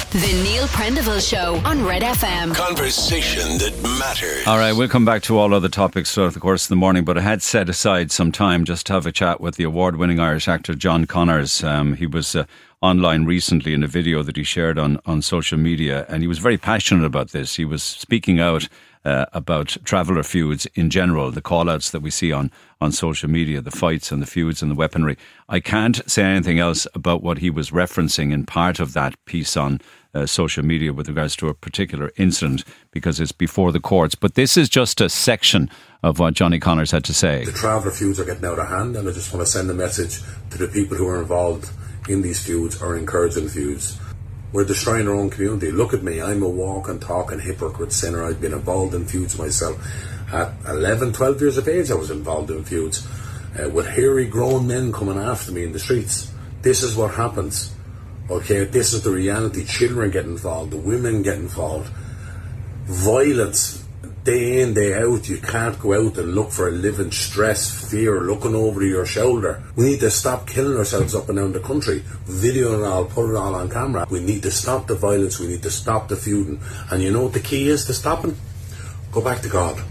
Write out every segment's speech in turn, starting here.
The Neil Prendeville Show on Red FM. Conversation that matters. All right, we'll come back to all other topics throughout the course of the morning, but I had set aside some time just to have a chat with the award-winning Irish actor John Connors. He was online recently in a video that he shared on social media, and he was very passionate about this. He was speaking out about traveller feuds in general, the call-outs that we see on social media, the fights and the feuds and the weaponry. I can't say anything else about what he was referencing in part of that piece on social media with regards to a particular incident because it's before the courts. But this is just a section of what Johnny Connors had to say. The traveller feuds are getting out of hand, and I just want to send a message to the people who are involved in these feuds or encouraging feuds. We're destroying our own community. Look at me, I'm a walking, talking hypocrite sinner. I've been involved in feuds myself. At 11, 12 years of age I was involved in feuds with hairy grown men coming after me in the streets. This is what happens. Okay, this is the reality. Children get involved, the women get involved. Violence, day in, day out. You can't go out and look for a living, stress, fear, looking over your shoulder. We need to stop killing ourselves up and down the country. Video and all, put it all on camera. We need to stop the violence, we need to stop the feuding. And you know what the key is to stopping? Go back to God.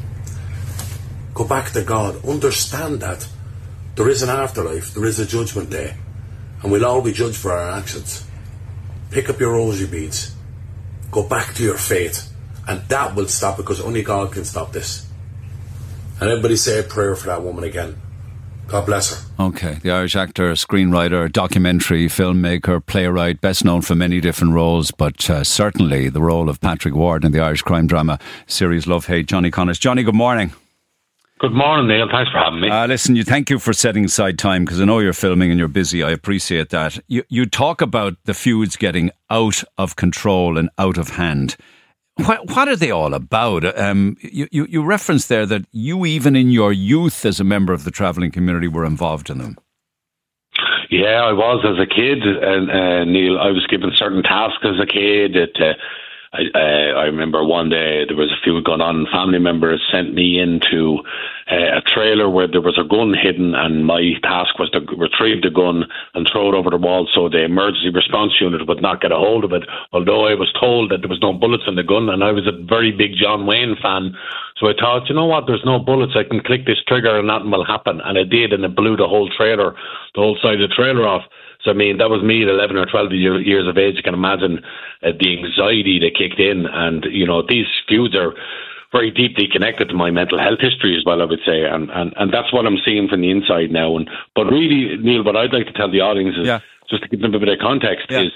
Go back to God. Understand that there is an afterlife, there is a judgment day. And we'll all be judged for our actions. Pick up your rosary beads. Go back to your faith. And that will stop it, because only God can stop this. And everybody say a prayer for that woman again. God bless her. Okay, the Irish actor, screenwriter, documentary, filmmaker, playwright, best known for many different roles, but certainly the role of Patrick Ward in the Irish crime drama series Love Hate, Johnny Connors. Johnny, good morning. Good morning, Neil. Thanks for having me. Listen, thank you for setting aside time, because I know you're filming and you're busy. I appreciate that. You talk about the feuds getting out of control and out of hand. What are they all about? You referenced there that you, even in your youth as a member of the travelling community, were involved in them. Yeah, I was as a kid, and Neil, I was given certain tasks as a kid. I remember one day there was a feud going on, and family members sent me into a trailer where there was a gun hidden, and my task was to retrieve the gun and throw it over the wall so the emergency response unit would not get a hold of it, although I was told that there was no bullets in the gun, and I was a very big John Wayne fan. So I thought, you know what, there's no bullets, I can click this trigger and nothing will happen. And it did, and it blew the whole side of the trailer off. So, I mean, that was me at 11 or 12 years of age. You can imagine the anxiety that kicked in. And, you know, these feuds are very deeply connected to my mental health history as well, I would say. And that's what I'm seeing from the inside now. But really, Neil, what I'd like to tell the audience is, just to give them a bit of context, is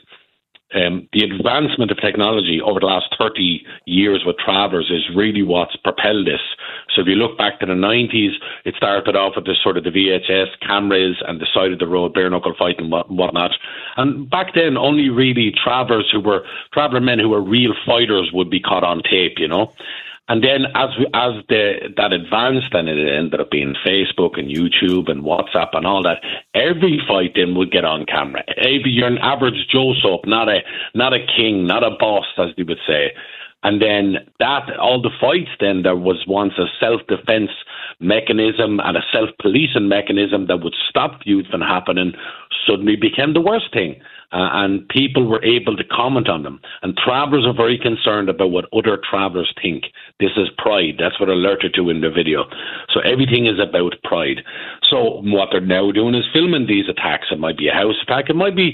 the advancement of technology over the last 30 years with travellers is really what's propelled this. So if you look back to the 90s, it started off with this sort of the VHS cameras and the side of the road bare knuckle fight and whatnot. And back then, only really traveller men who were real fighters would be caught on tape, you know. And then as that advanced, and it ended up being Facebook and YouTube and WhatsApp and all that, every fight then would get on camera. You're an average Joe Soap, not a king, not a boss, as they would say. And then all the fights, then there was once a self-defense mechanism and a self-policing mechanism that would stop feuds from happening, suddenly became the worst thing. And people were able to comment on them. And travellers are very concerned about what other travellers think. This is pride. That's what I alerted to in the video. So everything is about pride. So what they're now doing is filming these attacks. It might be a house attack. It might be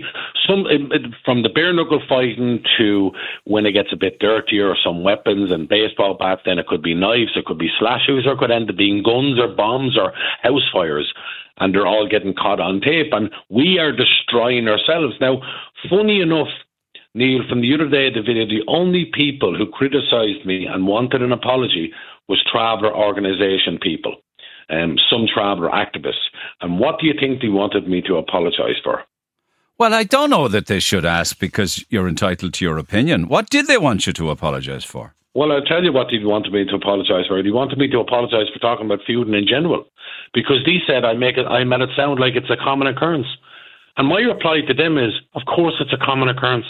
from the bare knuckle fighting to when it gets a bit dirtier, or some weapons and baseball bats. Then it could be knives, it could be slashes, or it could end up being guns or bombs or house fires. And they're all getting caught on tape, and we are destroying ourselves. Now, funny enough, Neil, from the other day of the video, the only people who criticised me and wanted an apology was traveller organisation people, some traveller activists. And what do you think they wanted me to apologise for? Well, I don't know that they should ask, because you're entitled to your opinion. What did they want you to apologise for? Well, I'll tell you what they wanted me to apologise for. They wanted me to apologise for talking about feuding in general, because they said I made it sound like it's a common occurrence. And my reply to them is, of course it's a common occurrence.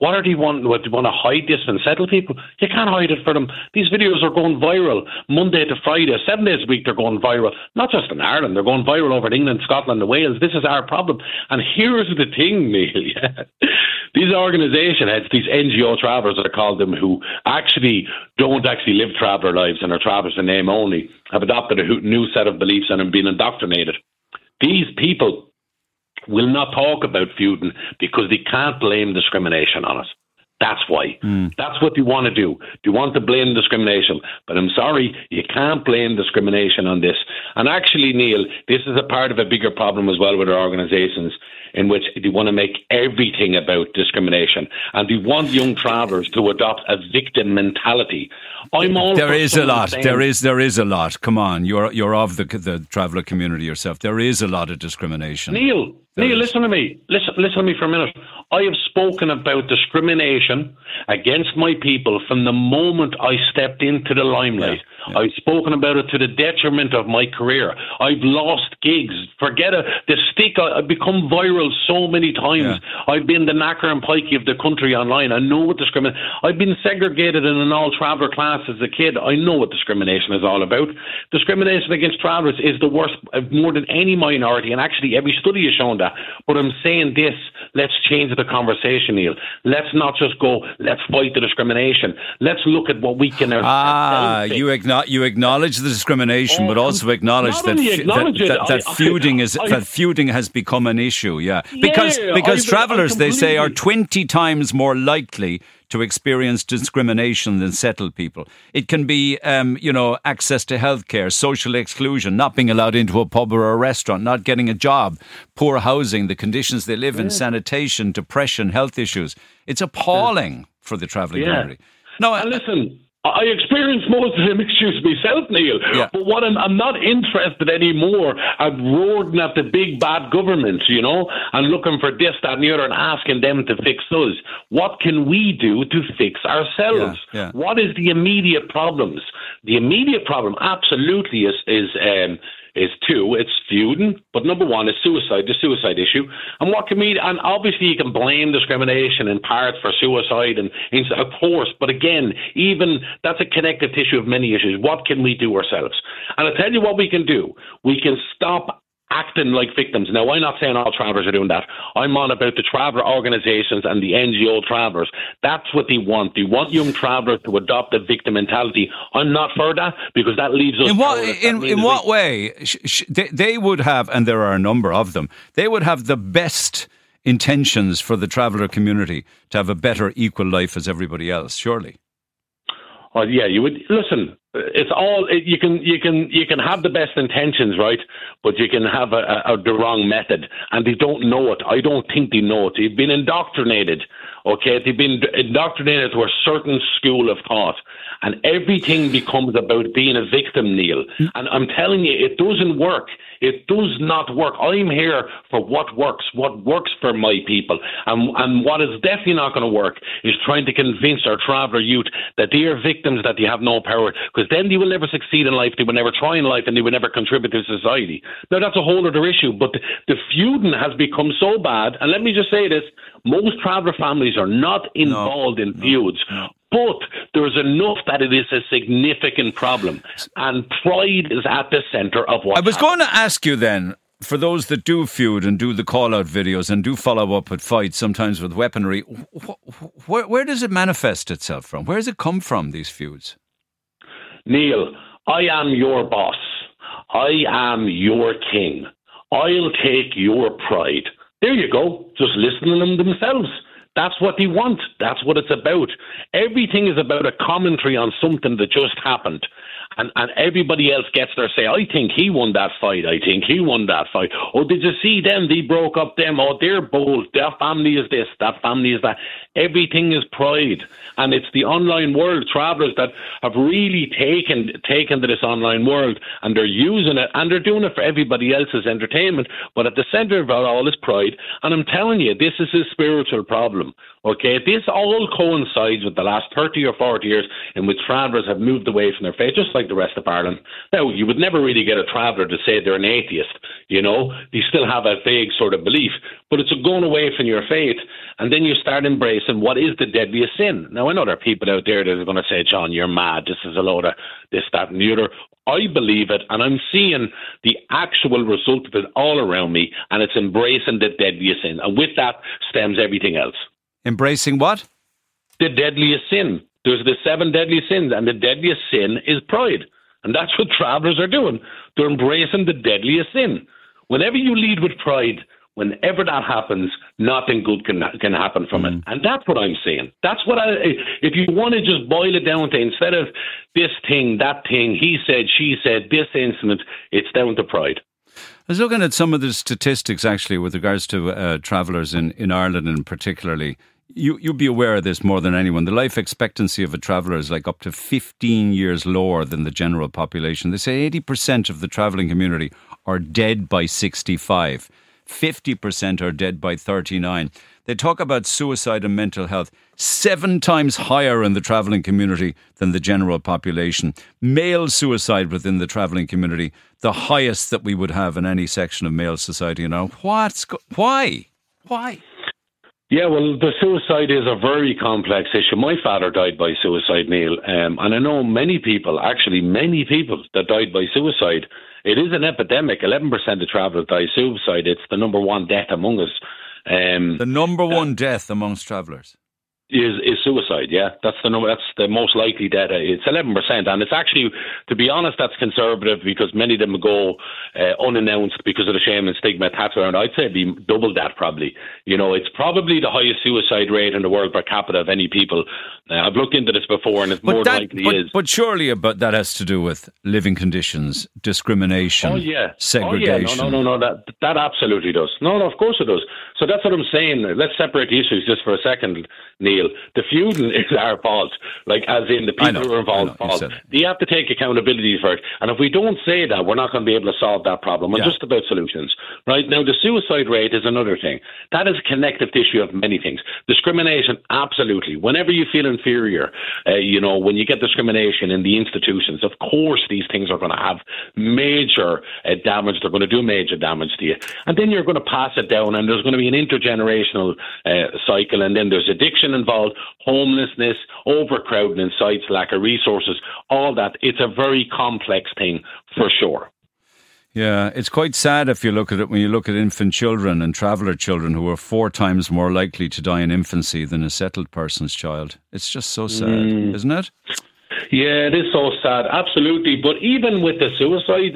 What are they wanting? What, do you want to hide this and settle people? You can't hide it for them. These videos are going viral Monday to Friday, 7 days a week. They're going viral, not just in Ireland. They're going viral over in England, Scotland, and Wales. This is our problem. And here's the thing, Neil. Yeah. These organisation heads, these NGO travellers, I call them, who actually don't actually live traveller lives and are travellers in name only, have adopted a new set of beliefs and have been indoctrinated. These people will not talk about feuding because they can't blame discrimination on it. That's why. That's what they want to do. They want to blame discrimination. But I'm sorry, you can't blame discrimination on this. And actually, Neil, this is a part of a bigger problem as well with our organisations, in which they want to make everything about discrimination. And they want young travellers to adopt a victim mentality. There is a lot. There is a lot. Come on, you're of the traveller community yourself. There is a lot of discrimination. Neil, listen to me. Listen to me for a minute. I have spoken about discrimination against my people from the moment I stepped into the limelight. Yeah. I've spoken about it to the detriment of my career. I've lost gigs. Forget it. The stick, I've become viral so many times. Yeah. I've been the knacker and pikey of the country online. I know what discrimination. I've been segregated in an all-traveller class as a kid. I know what discrimination is all about. Discrimination against travellers is the worst, more than any minority, and actually every study has shown that. But I'm saying this, let's change the conversation, Neil. Let's not just go, let's fight the discrimination. Let's look at what we can... You acknowledge the discrimination, but also acknowledge that feuding has become an issue, because travellers, they say, are 20 times more likely to experience discrimination than settled people. It can be, access to healthcare, social exclusion, not being allowed into a pub or a restaurant, not getting a job, poor housing, the conditions they live in, sanitation, depression, health issues. It's appalling for the travelling community. No, and listen, I experienced most of them issues myself, Neil. Yeah. But what I'm not interested anymore at roaring at the big bad government, and looking for this, that, and the other, and asking them to fix us. What can we do to fix ourselves? Yeah. What is the immediate problems? The immediate problem, absolutely, is two. It's feuding, but number one is suicide, the suicide issue. And what can we? And obviously, you can blame discrimination in part for suicide, and of course. But again, even that's a connective tissue of many issues. What can we do ourselves? And I'll tell you what we can do. We can stop acting like victims. Now, I'm not saying all travellers are doing that. I'm on about the traveller organisations and the NGO travellers. That's what they want. They want young travellers to adopt a victim mentality. I'm not for that, because that leaves us... In what way? They would have, and there are a number of them, they would have the best intentions for the traveller community to have a better equal life as everybody else, surely. Oh, yeah, you would. Listen, it's all you can have the best intentions, right? But you can have the wrong method, and they don't know it. I don't think they know it. They've been indoctrinated. Okay, they've been indoctrinated to a certain school of thought, and everything becomes about being a victim, Neil. And I'm telling you, it doesn't work. It does not work. I'm here for what works for my people. And what is definitely not going to work is trying to convince our traveller youth that they are victims, that they have no power, because then they will never succeed in life, they will never try in life, and they will never contribute to society. Now, that's a whole other issue, but the feuding has become so bad, and let me just say this, most traveller families are not involved in feuds. But there's enough that it is a significant problem. And pride is at the centre of what I was going to ask you then, for those that do feud and do the call-out videos and do follow up with fights, sometimes with weaponry, where does it manifest itself from? Where does it come from, these feuds? Neil, I am your boss. I am your king. I'll take your pride. There you go. Just listen to them themselves. That's what they want. That's what it's about. Everything is about a commentary on something that just happened. And everybody else gets their say. I think he won that fight. I think he won that fight. Oh, did you see them? They broke up them. Oh, they're bold. Their family is this. That family is that. Everything is pride. And it's the online world, travellers, that have really taken to this online world, and they're using it, and they're doing it for everybody else's entertainment. But at the centre of it all is pride. And I'm telling you, this is a spiritual problem. Okay, this all coincides with the last 30 or 40 years in which travellers have moved away from their faith, just like the rest of Ireland. Now, you would never really get a traveller to say they're an atheist, they still have a vague sort of belief, but it's a going away from your faith, and then you start embracing embracing what is the deadliest sin. Now, I know there are people out there that are going to say, John, you're mad. This is a load of this, that, and the other. I believe it, and I'm seeing the actual result of it all around me, and it's embracing the deadliest sin. And with that stems everything else. Embracing what? The deadliest sin. There's the 7 deadly sins, and the deadliest sin is pride. And that's what travellers are doing. They're embracing the deadliest sin. Whenever you lead with pride, whenever that happens, nothing good can happen from it. And that's what I'm saying. That's what if you want to just boil it down to, instead of this thing, that thing, he said, she said, this incident, it's down to pride. I was looking at some of the statistics, actually, with regards to travellers in Ireland, and particularly. You'd be aware of this more than anyone. The life expectancy of a traveller is like up to 15 years lower than the general population. They say 80% of the travelling community are dead by 65. 50% are dead by 39. They talk about suicide and mental health 7 times higher in the travelling community than the general population. Male suicide within the travelling community, the highest that we would have in any section of male society now. Why? Yeah, well, the suicide is a very complex issue. My father died by suicide, Neil, and I know many people that died by suicide. It is an epidemic. 11% of travellers die suicide. It's the number 1 death among us. The number 1 death amongst travellers is suicide. Yeah, that's the number. That's the most likely death. It's 11%, and it's actually, to be honest, that's conservative, because many of them go unannounced because of the shame and stigma attached around. I'd say it'd be double that probably. You know, it's probably the highest suicide rate in the world per capita of any people. I've looked into this before, and it's more likely is. But surely, that has to do with living conditions, discrimination, segregation. No. That absolutely does. No, of course it does. So that's what I'm saying. Let's separate the issues just for a second, Neil. The feuding is our fault, like as in the people who are involved fault. You have to take accountability for it. And if we don't say that, we're not going to be able to solve that problem. It's just about solutions. Right now, the suicide rate is another thing. That is a connective tissue of many things. Discrimination, absolutely. Whenever you feel inferior, when you get discrimination in the institutions, of course these things are going to have major damage. They're going to do major damage to you. And then you're going to pass it down, and there's going to be an intergenerational cycle, and then there's addiction involved, homelessness, overcrowding in sites, lack of resources, all that. It's a very complex thing for sure. Yeah, it's quite sad if you look at it when you look at infant children and traveller children who are 4 times more likely to die in infancy than a settled person's child. It's just so sad, isn't it? Yeah, it is so sad, absolutely. But even with the suicide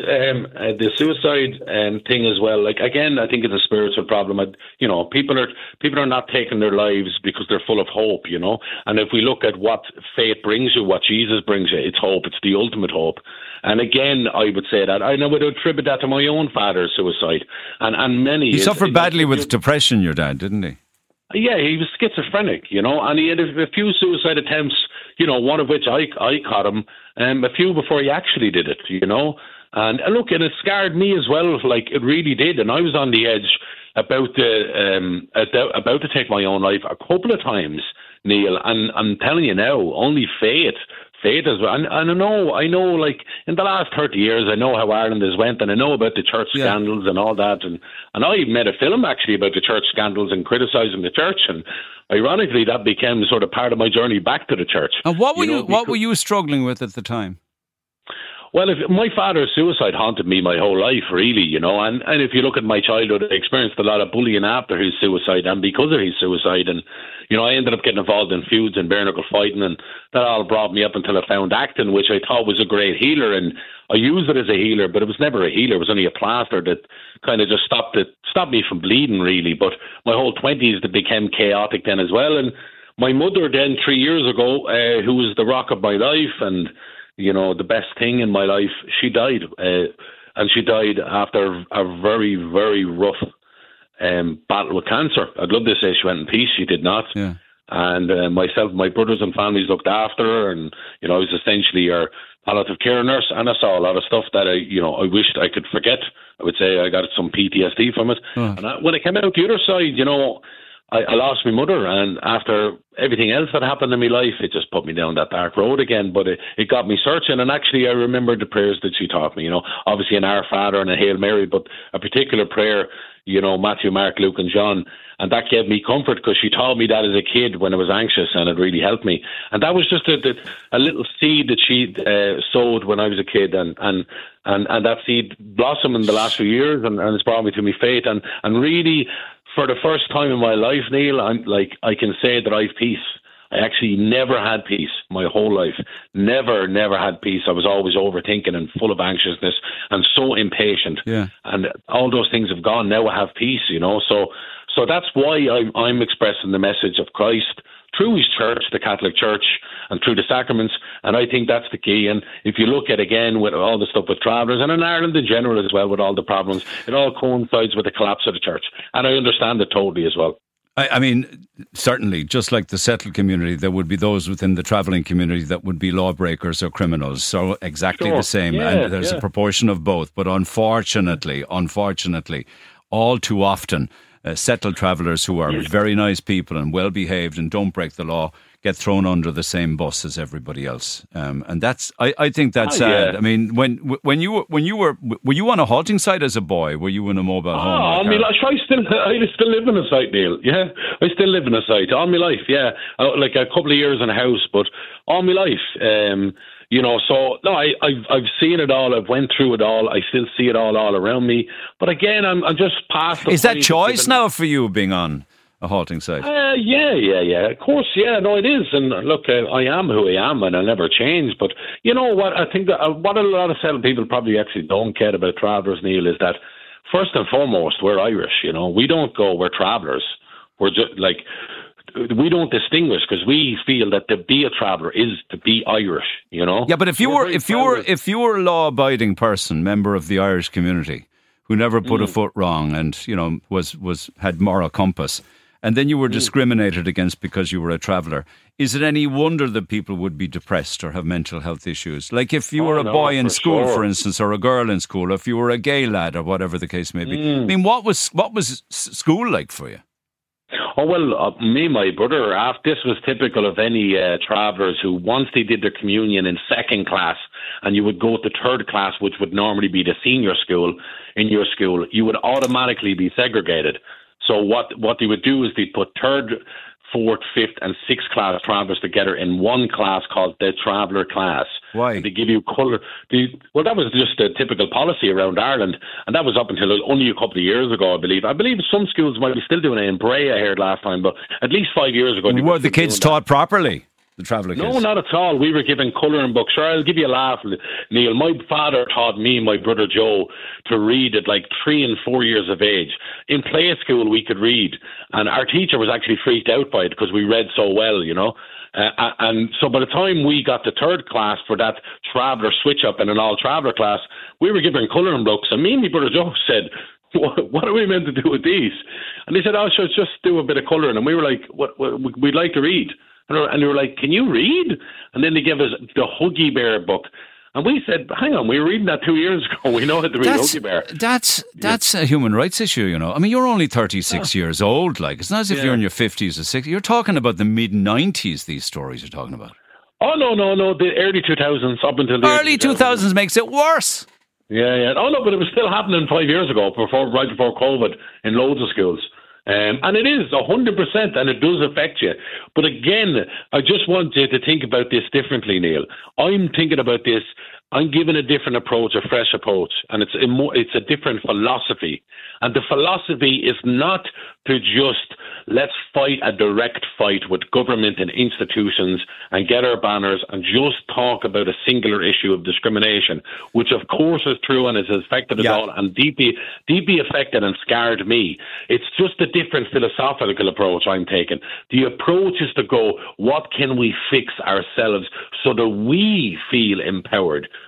thing as well, like, again, I think it's a spiritual problem. People are not taking their lives because they're full of hope, And if we look at what faith brings you, what Jesus brings you, it's hope. It's the ultimate hope. And again, I would say that I would attribute that to my own father's suicide, and many. He suffered badly with depression, your dad, didn't he? Yeah, he was schizophrenic, and he had a few suicide attempts, one of which I caught him, a few before he actually did it, And look, and it scarred me as well, like it really did. And I was on the edge about to take my own life a couple of times, Neil. And I'm telling you now, only faith as well. And I know, like in the last 30 years, I know how Ireland has went, and I know about the church scandals and all that. And I made a film actually about the church scandals and criticising the church. And ironically, that became sort of part of my journey back to the church. And what were you struggling with at the time? Well, my father's suicide haunted me my whole life, really, and if you look at my childhood, I experienced a lot of bullying after his suicide and because of his suicide. And, I ended up getting involved in feuds and bare knuckle fighting, and that all brought me up until I found acting, which I thought was a great healer. And I used it as a healer, but it was never a healer. It was only a plaster that kind of just stopped me from bleeding, really. But my whole 20s, that became chaotic then as well. And my mother then 3 years ago, who was the rock of my life and the best thing in my life, she died. And she died after a very, very rough battle with cancer. I'd love to say she went in peace. She did not. Yeah. And myself, my brothers and families looked after her. And, I was essentially her palliative care nurse. And I saw a lot of stuff that I wished I could forget. I would say I got some PTSD from it. And when I came out the other side, I lost my mother, and after everything else that happened in my life, it just put me down that dark road again. But it got me searching, and actually I remember the prayers that she taught me, obviously an Our Father and a Hail Mary, but a particular prayer, Matthew, Mark, Luke and John, and that gave me comfort because she taught me that as a kid when I was anxious, and it really helped me. And that was just a little seed that she sowed when I was a kid, and that seed blossomed in the last few years, and it's brought me to my faith, and really, for the first time in my life, Neil, I can say that I've peace. I actually never had peace my whole life. Never had peace. I was always overthinking and full of anxiousness and so impatient. Yeah. And all those things have gone. Now I have peace, So that's why I'm expressing the message of Christ through his church, the Catholic Church, and through the sacraments. And I think that's the key. And if you look at, again, with all the stuff with travellers, and in Ireland in general as well, with all the problems, it all coincides with the collapse of the church. And I understand it totally as well. I mean, certainly, just like the settled community, there would be those within the travelling community that would be lawbreakers or criminals. So exactly the same. Yeah, and there's a proportion of both. But unfortunately, all too often, settled travellers who are very nice people and well behaved and don't break the law get thrown under the same bus as everybody else, and that's I think that's sad. Yeah. I mean, when you were you on a halting site as a boy? Were you in a mobile home? I still live in a site, Neil. Yeah, I still live in a site all my life. Yeah, like a couple of years in a house, but all my life. So no, I've seen it all. I've went through it all. I still see it all around me. But again, I'm just past. Is that choice now for you being on a halting site? Yeah. Of course, yeah. No, it is. And look, I am who I am, and I'll never change. But you know what? I think that what a lot of settled people probably actually don't care about travellers, Neil, is that first and foremost, we're Irish. We don't go. We're travellers. We're just like. We don't distinguish because we feel that to be a traveller is to be Irish, Yeah, but if you were a law-abiding person, member of the Irish community, who never put a foot wrong and had moral compass, and then you were discriminated against because you were a traveller, is it any wonder that people would be depressed or have mental health issues? Like if you were a boy in school, for instance, or a girl in school, or if you were a gay lad or whatever the case may be. I mean, what was school like for you? Oh, well, me and my brother, this was typical of any travellers who, once they did their communion in second class, and you would go to third class, which would normally be the senior school in your school, you would automatically be segregated. So what they would do is they'd put third, fourth, fifth and sixth class travellers together in one class called the traveller class. Why? And they give you colour. Well, that was just a typical policy around Ireland, and that was up until only a couple of years ago, I believe. I believe some schools might be still doing it. In Bray, I heard last time, but at least 5 years ago. Were the kids taught properly? The traveller kids? No, not at all. We were given colouring books. Sure, I'll give you a laugh, Neil. My father taught me and my brother Joe to read at like 3 and 4 years of age. In play school, we could read, and our teacher was actually freaked out by it because we read so well, and so by the time we got to third class for that traveller switch up in an all traveller class, we were given colouring books, and me and my brother Joe said, what are we meant to do with these? And they said, sure, just do a bit of colouring. And we were like, we'd like to read. And they were like, can you read? And then they gave us the Huggy Bear book. And we said, hang on, we were reading that 2 years ago. We know how to read Huggy Bear. That's a human rights issue, I mean, you're only 36 years old. Like, it's not as if you're in your 50s or 60s. You're talking about the mid-90s, these stories you're talking about. Oh, no. The early 2000s up until the early 2000s makes it worse. Yeah. Oh, no, but it was still happening 5 years ago, right before COVID, in loads of schools. And it is 100%, and it does affect you. But again, I just want you to think about this differently, Neil. I'm thinking about this. I'm giving a different approach, a fresh approach, and it's a different philosophy. And the philosophy is not to just let's fight a direct fight with government and institutions and get our banners and just talk about a singular issue of discrimination, which of course is true and has affected us all and deeply affected and scarred me. It's just a different philosophical approach I'm taking. The approach is to go, what can we fix ourselves so that we feel empowered,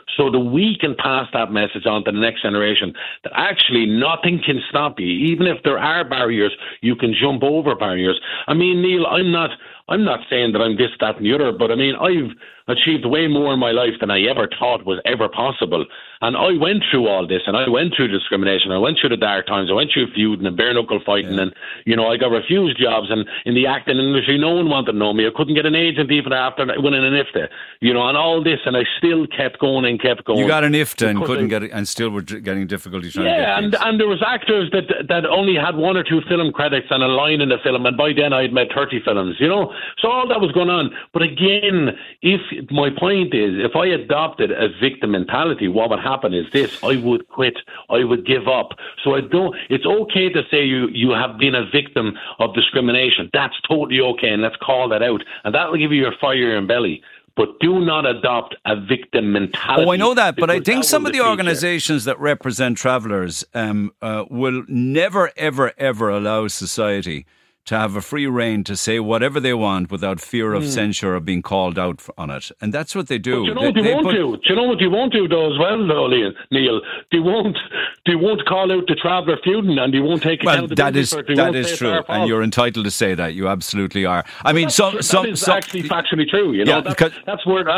so that we can pass that message on to the next generation that actually nothing can stop you. Even if there are barriers, you can jump over barriers. I mean, Neil, I'm not saying that I'm this, that and the other, but I mean, I've achieved way more in my life than I ever thought was ever possible. And I went through all this, and I went through discrimination, I went through the dark times, I went through feuding and bare knuckle fighting, and, you know, I got refused jobs, and in the acting industry, no one wanted to know me. I couldn't get an agent even after winning an IFTA, you know, and all this, and I still kept going and kept going. You got an IFTA and couldn't get it, and still were getting difficulty trying to get it. Yeah, and there was actors that only had 1 or 2 film credits and a line in the film, and by then I'd made 30 films, you know, so all that was going on. But again, my point is, if I adopted a victim mentality, what would happen is this: I would quit, I would give up. So it's okay to say you have been a victim of discrimination. That's totally okay, and let's call that out, and that will give you your fire in belly. But do not adopt a victim mentality. Oh, I know that, but I think some of the organisations that represent travellers will never, ever, ever allow society to have a free rein to say whatever they want without fear of censure or being called out on it. And that's what they do. But you know what they won't do? Do you know what they won't do, though, as well, though, Neil? They won't call out the traveller feuding, and they won't take accountability for it. That is true, and you're entitled to say that. You absolutely are. I mean, that is actually factually true. You know, that's what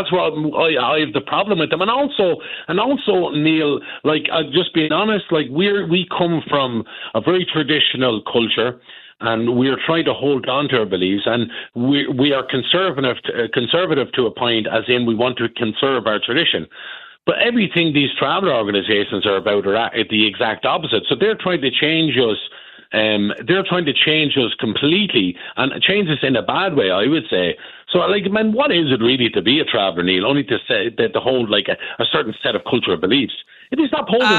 I have the problem with them. And also, Neil, like, just being honest, like, we come from a very traditional culture, and we are trying to hold on to our beliefs, and we are conservative to a point, as in we want to conserve our tradition. But everything these traveller organisations are about are the exact opposite. So they're trying to change us. They're trying to change us completely, and change us in a bad way, I would say. So, like, man, what is it really to be a traveller, Neil? Only to say that to hold like a certain set of cultural beliefs. If you stop holding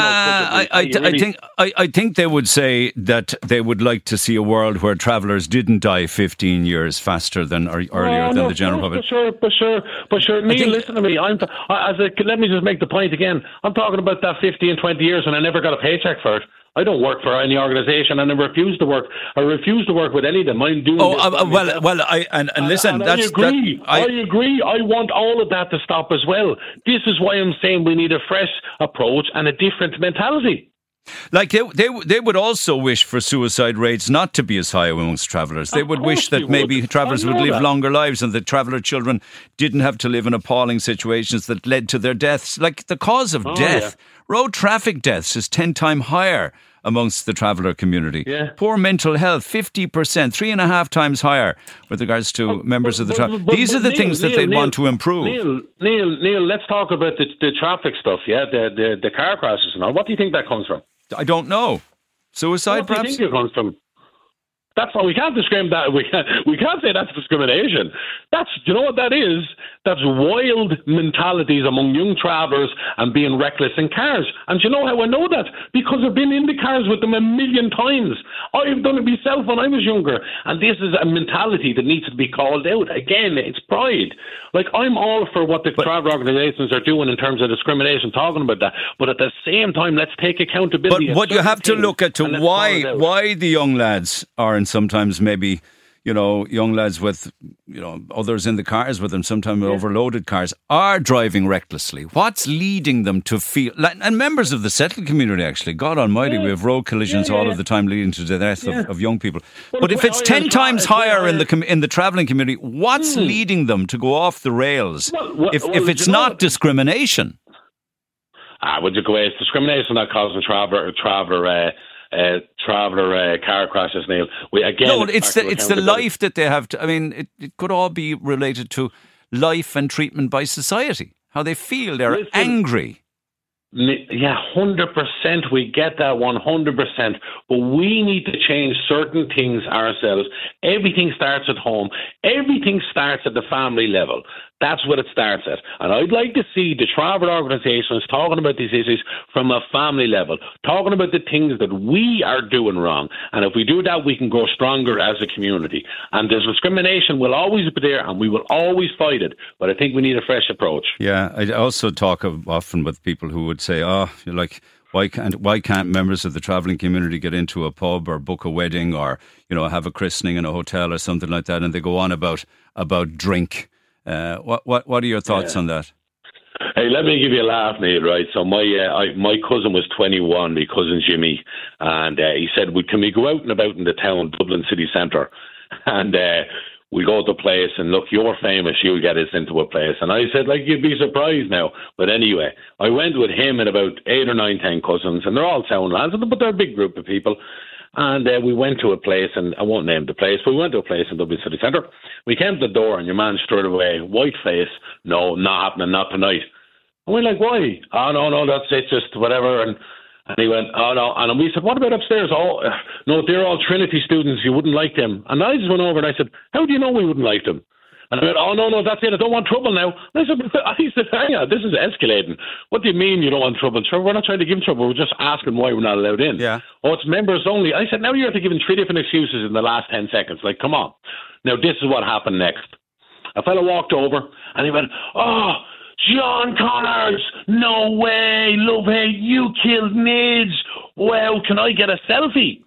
I think they would say that they would like to see a world where travellers didn't die 15 years faster than or earlier than the general public. But sure. Neil, listen to me. Let me just make the point again. I'm talking about that 15, 20 years when I never got a paycheck for it. I don't work for any organisation, and I refuse to work. I refuse to work with any of them. I'm doing. Listen. I agree. I agree. I want all of that to stop as well. This is why I'm saying we need a fresh approach and a different mentality. Like they would also wish for suicide rates not to be as high amongst travellers. They would wish that maybe travellers would live longer lives, and that traveller children didn't have to live in appalling situations that led to their deaths. Like, the cause of death, road traffic deaths, is 10 times higher amongst the traveller community. Yeah. Poor mental health, 50%, 3.5 times higher with regards to members of the travel. These are the things that they'd want to improve. Neil, let's talk about the traffic stuff, the car crashes and all. What do you think that comes from? I don't know. Suicide, perhaps? What do you think it comes from? That's why we can't discriminate that. We can't say that's discrimination. Do you know what that is? That's wild mentalities among young travellers and being reckless in cars. And do you know how I know that? Because I've been in the cars with them a million times. I've done it myself when I was younger. And this is a mentality that needs to be called out. Again, it's pride. Like, I'm all for what the travel organisations are doing in terms of discrimination, talking about that. But at the same time, let's take accountability. But what you have to look at why the young lads are, and sometimes maybe, you know, young lads with, you know, others in the cars with them, sometimes overloaded cars, are driving recklessly. What's leading them to feel, and members of the settled community, actually, God almighty, we have road collisions all of the time leading to the death of young people. But if it's 10 times higher in the travelling community, what's leading them to go off the rails if it's not discrimination? Would you go away? It's discrimination that causes traveller car crashes, Neil. It's the life that they have to. I mean, it could all be related to life and treatment by society. How they feel, they're angry. Yeah, 100%. We get that 100%. But we need to change certain things ourselves. Everything starts at home. Everything starts at the family level. That's what it starts at. And I'd like to see the travel organisations talking about these issues from a family level, talking about the things that we are doing wrong. And if we do that, we can grow stronger as a community. And the discrimination will always be there, and we will always fight it. But I think we need a fresh approach. Yeah, I also talk often with people who would say, why can't members of the travelling community get into a pub or book a wedding or, you know, have a christening in a hotel or something like that? And they go on about drink. What are your thoughts on that? Hey, let me give you a laugh, Neil, right? So my cousin was 21, my cousin Jimmy, and he said, can we go out and about in the town, Dublin city centre? And we go to a place, and look, you're famous, you'll get us into a place. And I said, like, you'd be surprised now. But anyway, I went with him and about 8 or 9, 10 cousins, and they're all town lads, but they're a big group of people. And we went to a place, and I won't name the place, but we went to a place in Dublin city centre. We came to the door, and your man straight away, white face, no, not happening, not tonight. And we're like, why? Oh, no, that's it, just whatever. And he went, oh, no. And we said, what about upstairs? Oh, no, they're all Trinity students, you wouldn't like them. And I just went over and I said, how do you know we wouldn't like them? And I went, oh, no, that's it, I don't want trouble now. And I said, hang on, this is escalating. What do you mean you don't want trouble? We're not trying to give trouble, we're just asking why we're not allowed in. Yeah. Oh, it's members only. I said, now you're giving 3 different excuses in the last 10 seconds. Like, come on. Now, this is what happened next. A fella walked over and he went, oh, John Connors, no way, love hate, you killed Nidge. Wow, can I get a selfie?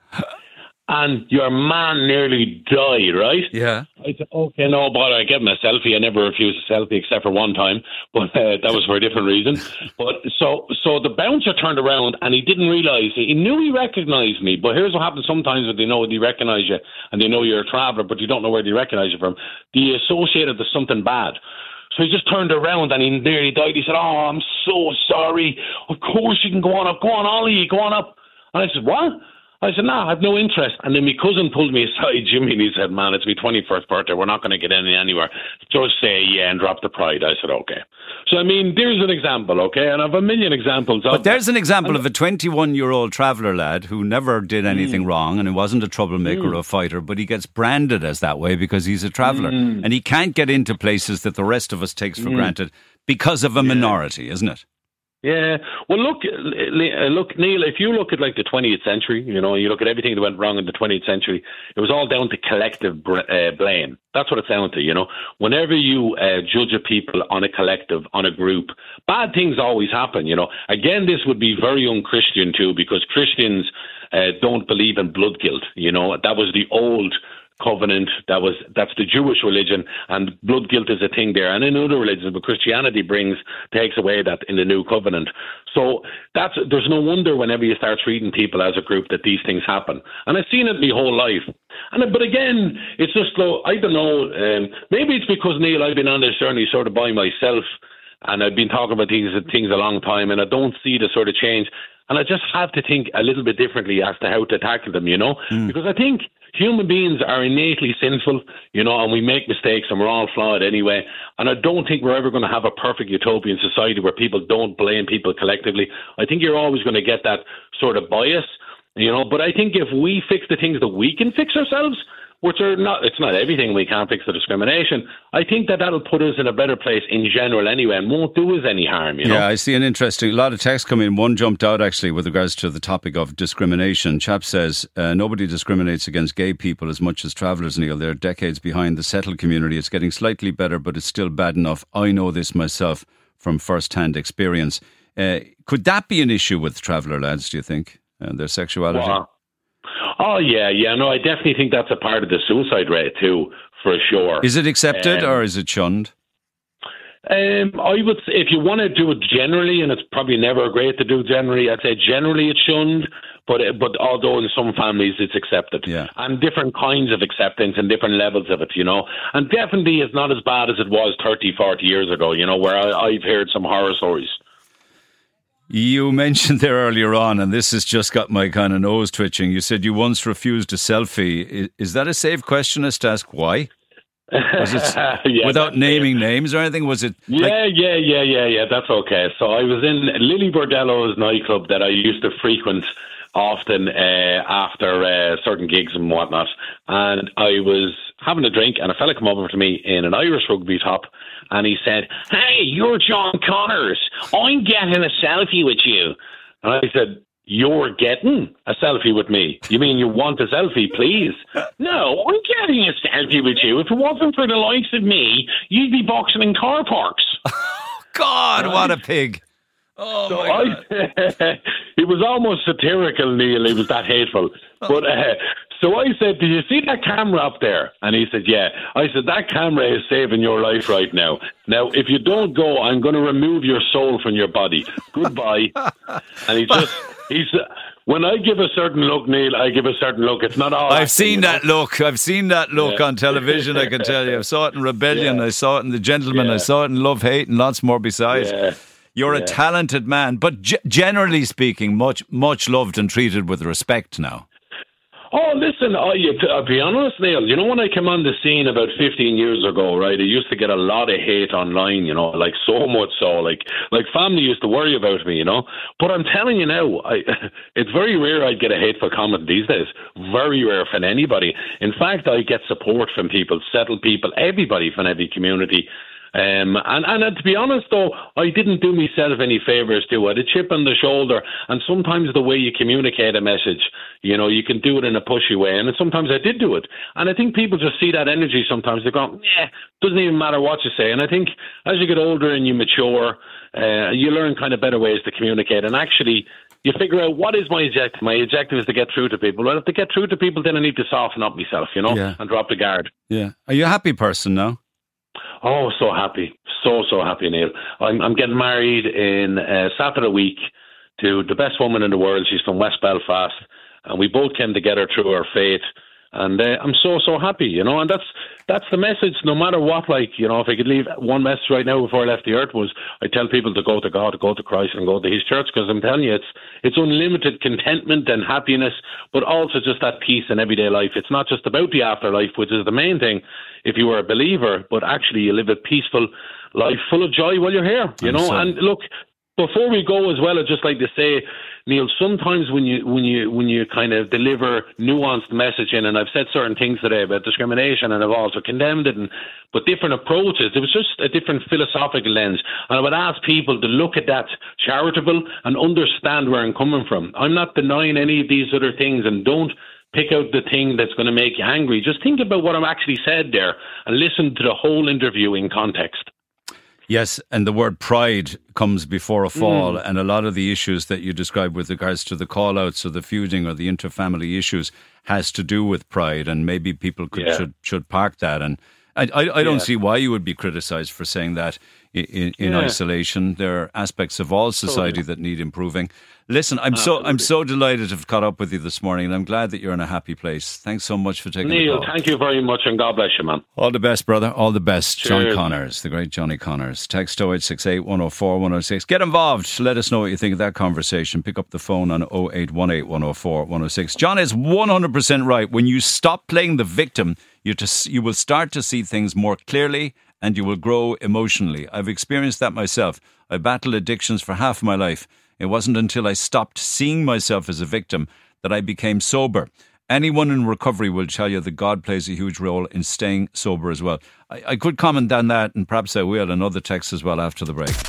And your man nearly died, right? Yeah. I said, okay, no, but I gave him a selfie. I never refused a selfie except for one time, but that was for a different reason. But so the bouncer turned around and he didn't realise. He knew he recognised me, but here's what happens sometimes when they know they recognise you and they know you're a traveller, but you don't know where they recognise you from. They associate it to something bad. So he just turned around and he nearly died. He said, oh, I'm so sorry. Of course you can go on up. Go on, Ollie, go on up. And I said, what? I said, no, I have no interest. And then my cousin pulled me aside, Jimmy, and he said, man, it's my 21st birthday. We're not going to get anywhere. Just say yeah and drop the pride. I said, okay. So, I mean, there's an example, okay? And I have a million examples. But there's an example of a 21-year-old traveller lad who never did anything wrong and who wasn't a troublemaker or a fighter, but he gets branded as that way because he's a traveller. And he can't get into places that the rest of us takes for granted because of a minority, isn't it? Yeah. Well, look, Neil, if you look at like the 20th century, you know, you look at everything that went wrong in the 20th century, it was all down to collective blame. That's what it's down to, you know. Whenever you judge a people on a collective, on a group, bad things always happen, you know. Again, this would be very unchristian too, because Christians don't believe in blood guilt, you know. That was the old covenant, that's the Jewish religion, and blood guilt is a thing there, and in other religions, but Christianity takes away that in the new covenant. So there's no wonder whenever you start treating people as a group that these things happen, and I've seen it my whole life. But again, it's just I don't know. Maybe it's because, Neil, I've been on this journey sort of by myself, and I've been talking about things a long time, and I don't see the sort of change. And I just have to think a little bit differently as to how to tackle them, you know, because I think human beings are innately sinful, you know, and we make mistakes and we're all flawed anyway. And I don't think we're ever going to have a perfect utopian society where people don't blame people collectively. I think you're always going to get that sort of bias, you know, but I think if we fix the things that we can fix ourselves, which are not, it's not everything, we can't fix the discrimination, I think that'll put us in a better place in general anyway and won't do us any harm, you know? Yeah, I see a lot of texts come in. One jumped out actually with regards to the topic of discrimination. Chap says, nobody discriminates against gay people as much as travellers, Neil. They're decades behind the settled community. It's getting slightly better, but it's still bad enough. I know this myself from first-hand experience. Could that be an issue with traveller lads, do you think, their sexuality? Wow. Oh, yeah. No, I definitely think that's a part of the suicide rate too, for sure. Is it accepted or is it shunned? I would say if you want to do it generally, and it's probably never great to do generally, I'd say generally it's shunned, but although in some families it's accepted. Yeah. And different kinds of acceptance and different levels of it, you know. And definitely it's not as bad as it was 30, 40 years ago, you know, where I've heard some horror stories. You mentioned there earlier on, and this has just got my kind of nose twitching. You said you once refused a selfie. Is that a safe question as to ask why? Was it without naming names or anything? Was it? Yeah. That's okay. So I was in Lily Bordello's nightclub that I used to frequent often after certain gigs and whatnot, and I was having a drink, and a fella came over to me in an Irish rugby top, and he said, "Hey, you're John Connors. I'm getting a selfie with you." And I said, "You're getting a selfie with me? You mean you want a selfie, please?" "No, I'm getting a selfie with you. If it wasn't for the likes of me, you'd be boxing in car parks." God, what a pig. Oh, so my God. It was almost satirical, Neil. It was that hateful. But So I said, "Do you see that camera up there?" And he said, "Yeah." I said, "That camera is saving your life right now. Now, if you don't go, I'm going to remove your soul from your body. Goodbye." And he said, when I give a certain look, Neil, I give a certain look. It's not all. I've seen that look on television, I can tell you. I saw it in Rebellion, I saw it in The Gentleman, I saw it in Love, Hate and lots more besides. You're a talented man, but generally speaking, much loved and treated with respect now. Oh, listen, I'll be honest, Neil, you know, when I came on the scene about 15 years ago, right, I used to get a lot of hate online, you know, like so much so, like family used to worry about me, you know, but I'm telling you now, it's very rare I'd get a hateful comment these days, very rare from anybody. In fact, I get support from people, settled people, everybody from every community. And to be honest, though, I didn't do myself any favours, too. I had a chip on the shoulder, and sometimes the way you communicate a message, you know, you can do it in a pushy way, and sometimes I did do it. And I think people just see that energy sometimes. They go, doesn't even matter what you say. And I think as you get older and you mature, you learn kind of better ways to communicate. And actually, you figure out, what is my objective? My objective is to get through to people. Well, if to get through to people, then I need to soften up myself, you know, and drop the guard. Yeah. Are you a happy person now? Oh, so happy. So happy, Neil. I'm getting married in Saturday week to the best woman in the world. She's from West Belfast. And we both came together through our faith. And I'm so happy, you know. And that's the message, no matter what, like, you know, if I could leave one message right now before I left the earth, was I tell people to go to God, to go to Christ and go to his church, because I'm telling you, it's unlimited contentment and happiness, but also just that peace in everyday life. It's not just about the afterlife, which is the main thing if you were a believer, but actually you live a peaceful life full of joy while you're here, you know. And look, before we go as well, I'd just like to say, Neil, sometimes when you kind of deliver nuanced messaging, and I've said certain things today about discrimination, and I've also condemned it, but different approaches, it was just a different philosophical lens. And I would ask people to look at that charitable and understand where I'm coming from. I'm not denying any of these other things, and don't pick out the thing that's going to make you angry. Just think about what I've actually said there and listen to the whole interview in context. Yes, and the word pride comes before a fall, and a lot of the issues that you describe with regards to the call-outs or the feuding or the interfamily issues has to do with pride, and maybe people should park that. And I don't see why you would be criticised for saying that in isolation. There are aspects of all society that need improving. Listen, I'm so delighted to have caught up with you this morning, and I'm glad that you're in a happy place. Thanks so much for taking the call. Neil, thank you very much, and God bless you, man. All the best, brother. All the best. Cheers. John Connors, the great Johnny Connors. Text 0868 104 106. Get involved. Let us know what you think of that conversation. Pick up the phone on 0818 104 106. John is 100% right. When you stop playing the victim, you will start to see things more clearly, and you will grow emotionally. I've experienced that myself. I battled addictions for half my life. It wasn't until I stopped seeing myself as a victim that I became sober. Anyone in recovery will tell you that God plays a huge role in staying sober as well. I could comment on that, and perhaps I will, and other texts as well after the break.